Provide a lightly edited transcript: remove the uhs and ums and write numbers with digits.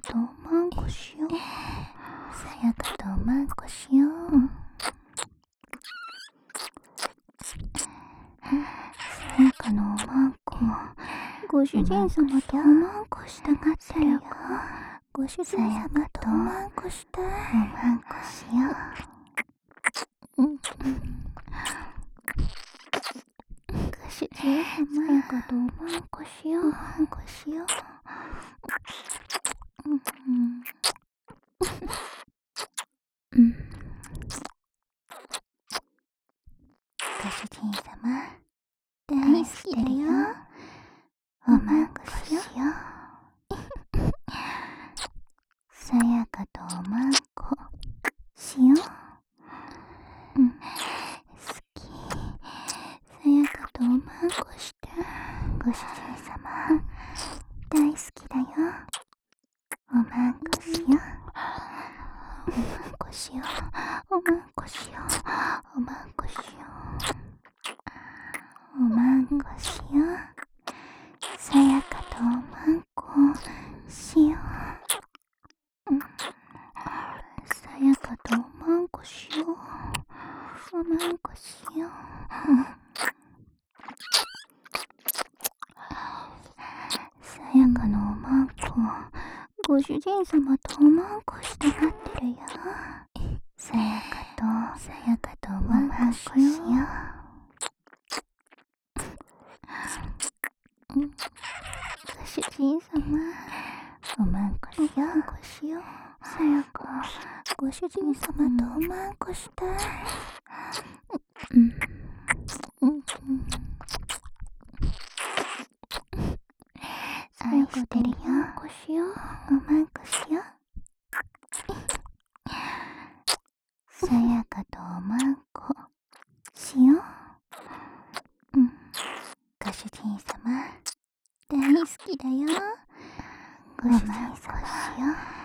とおまんこしよう。さやかとおまんこしよう。さやかのおまんこ、ご主人様とおまんこしたがったよ。ご主人様とおまんこしたい。おまんこしよう。ご主人様、さやかとおまんこしよう。おまんこしよう。ご主人様、大好きだよ。おまんこしよう。さやかとおまんこしよう。好き。さやかとおまんこして。ご主人様、大好きだよ。おまんこしよう。おまんこしよう。おまんこしよう。おまんこしよう。おまんこしよう。さやかとおまんこしよう。さやかとおまんこしよう。おまんこしよう。さやかのおまんこ、ご主人様とおまんこしたがってるよ。さやかとおまんこしよう。ご主人様、おまんこしよう。さやか、ご主人様とおまんこしたい。愛してるよ。おまんこしよう。おまんこしよう。さやかとおまんこしよう。ご主人様、大好きだよ。ご主人様しよう。